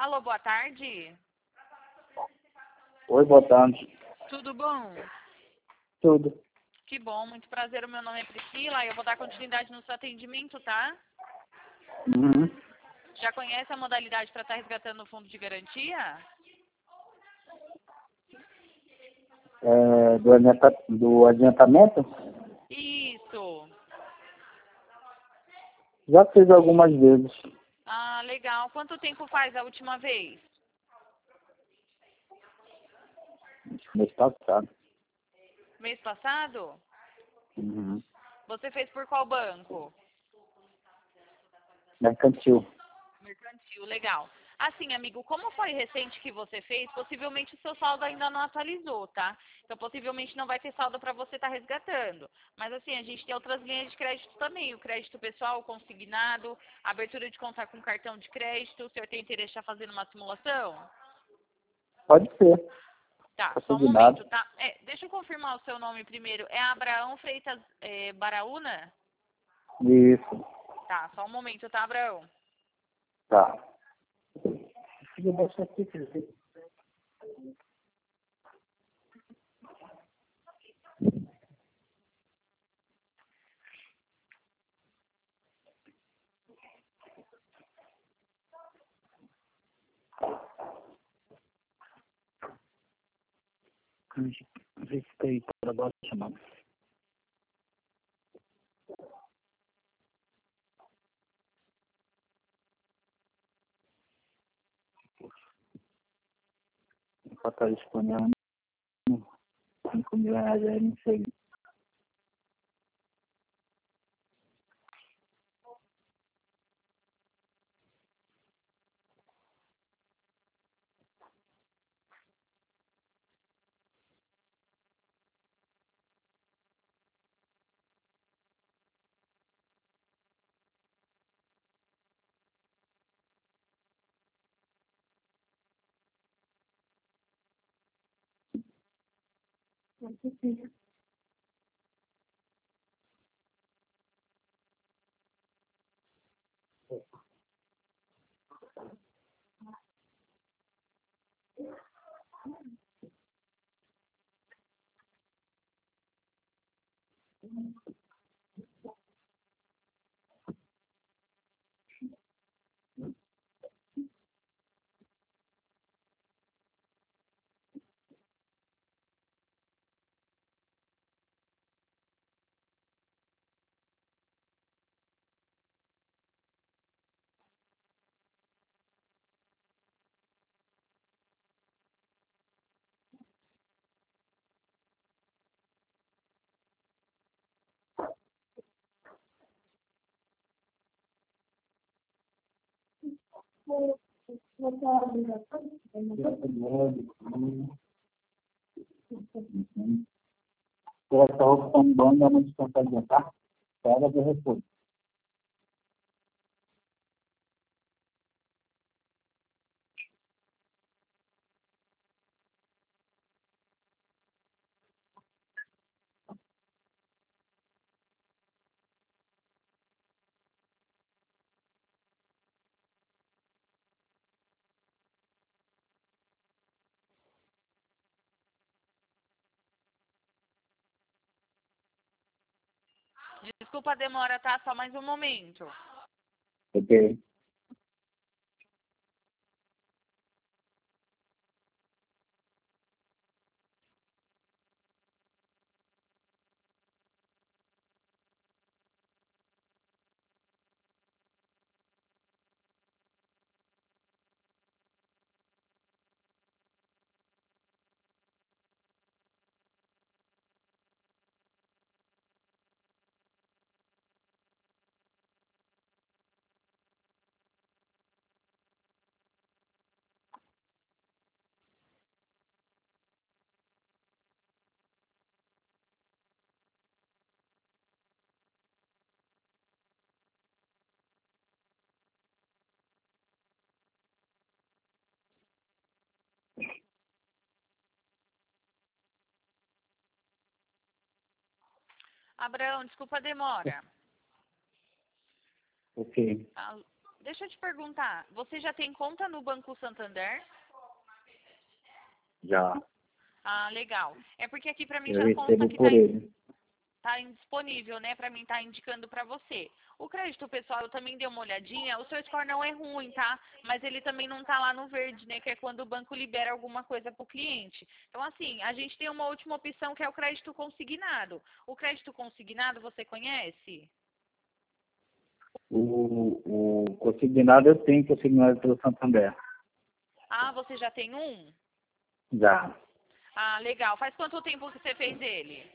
Alô, boa tarde. Oi, boa tarde. Tudo bom? Tudo. Que bom, muito prazer. O meu nome é Priscila e eu vou dar continuidade no seu atendimento, tá? Uhum. Já conhece a modalidade para estar resgatando o fundo de garantia? Do adiantamento? Isso. Já fiz algumas vezes. Ah, legal. Quanto tempo faz a última vez? Mês passado. Mês passado? Uhum. Você fez por qual banco? Mercantil. Mercantil, legal. Assim, amigo, como foi recente que você fez, possivelmente o seu saldo ainda não atualizou, tá? Então, possivelmente não vai ter saldo para você estar resgatando. Mas, assim, a gente tem outras linhas de crédito também. O crédito pessoal, o consignado, a abertura de conta com cartão de crédito. O senhor tem interesse em estar fazendo uma simulação? Pode ser. Tá, só um Consignado. momento, tá? Deixa eu confirmar o seu nome primeiro. É Abraão Freitas Baraúna? Isso. Tá, só um momento, tá, Abraão? Tá. Deixa eu baixar aqui, filho. Vê se tá aí para baixo, chamando. Para estar disponível. 5.000 reais aí, não sei. Se essa roupa tá em banda, não te consegue adiantar. Pega de repouso. Desculpa a demora, tá? Só mais um momento. Ok. Abraão, desculpa a demora. Ok. deixa eu te perguntar, você já tem conta no Banco Santander? Já. Ah, legal. É porque aqui pra mim Eu já consta recebo que por ele. tá indisponível, né? Pra mim tá indicando pra você. O crédito pessoal, eu também dei uma olhadinha, o seu score não é ruim, tá? Mas ele também não tá lá no verde, né? Que é quando o banco libera alguma coisa pro cliente. Então, assim, a gente tem uma última opção que é o crédito consignado. O crédito consignado você conhece? O consignado eu tenho consignado pelo Santander. Ah, você já tem um? Já. Ah, legal. Faz quanto tempo que você fez ele?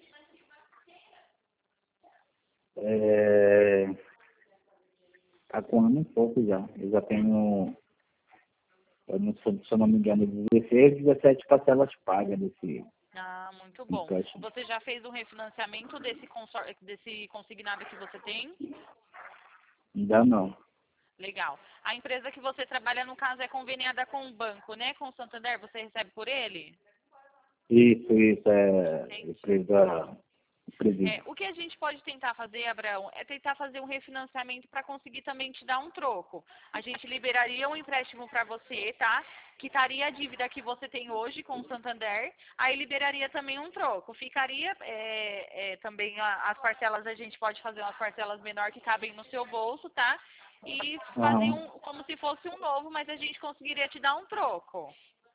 Tá com um ano e pouco já. Eu já tenho, se eu não me engano, 16, 17 parcelas pagas desse Ah, muito bom. empréstimo. Você já fez um refinanciamento desse consignado que você tem? Ainda não. Legal. A empresa que você trabalha, no caso, é conveniada com o banco, né? Com o Santander, você recebe por ele? Isso, Entendi. empresa presídio. O que a gente pode tentar fazer, Abraão, é tentar fazer um refinanciamento para conseguir também te dar um troco. A gente liberaria um empréstimo para você, tá? Quitaria a dívida que você tem hoje com o Santander, aí liberaria também um troco. Ficaria também as parcelas, a gente pode fazer umas parcelas menores que cabem no seu bolso, tá? E fazer Aham. como se fosse um novo, mas a gente conseguiria te dar um troco.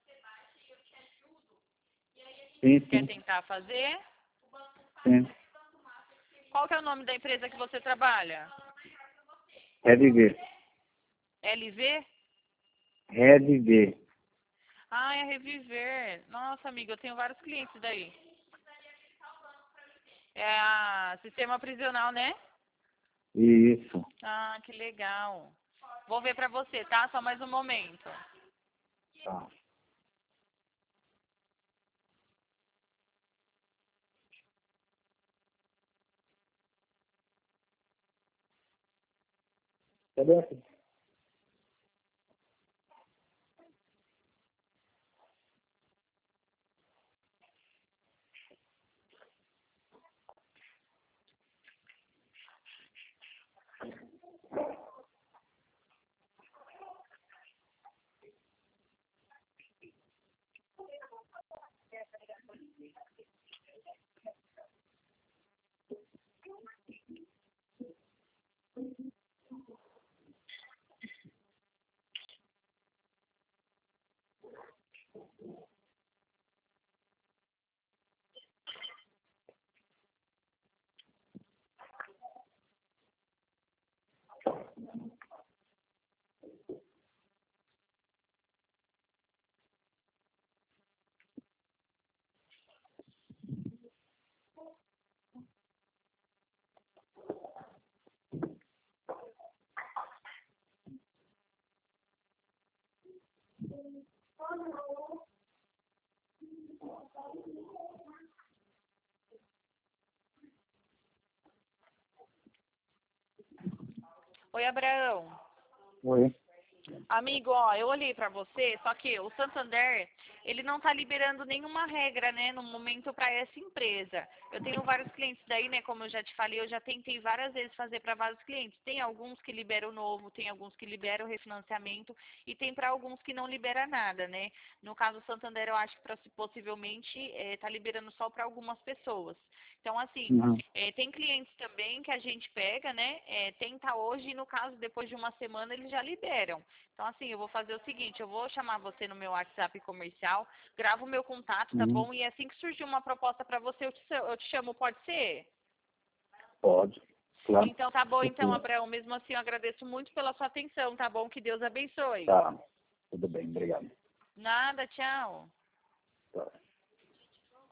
Sim, Quer sim, tentar fazer? sim. Qual que é o nome da empresa que você trabalha? Reviver. LV? Reviver. Ah, é Reviver. Nossa, amiga, eu tenho vários clientes daí. É a Sistema Prisional, né? Isso. Ah, que legal. Vou ver pra você, tá? Só mais um momento. Tá. Cadê essa? Oi, Abraão. Oi. Amigo, ó, eu olhei pra você, só que o Santander, ele não tá liberando nenhuma regra, né, no momento para essa empresa. Eu tenho vários clientes daí, né, como eu já te falei, eu já tentei várias vezes fazer para vários clientes. Tem alguns que liberam novo, tem alguns que liberam refinanciamento e tem para alguns que não libera nada, né? No caso do Santander, eu acho que possivelmente tá liberando só para algumas pessoas. Então, assim, Uhum. tem clientes também que a gente pega, né, tenta hoje e no caso, depois de uma semana, eles já liberam. Então, assim, eu vou fazer o seguinte, eu vou chamar você no meu WhatsApp comercial, gravo o meu contato, tá Uhum. bom? E assim que surgir uma proposta para você, eu te chamo, pode ser? Pode. Claro. Então, tá bom, então, Certeza. Abraão, mesmo assim, eu agradeço muito pela sua atenção, tá bom? Que Deus abençoe. Tá. Tudo bem, obrigado. Nada, tchau. Tá.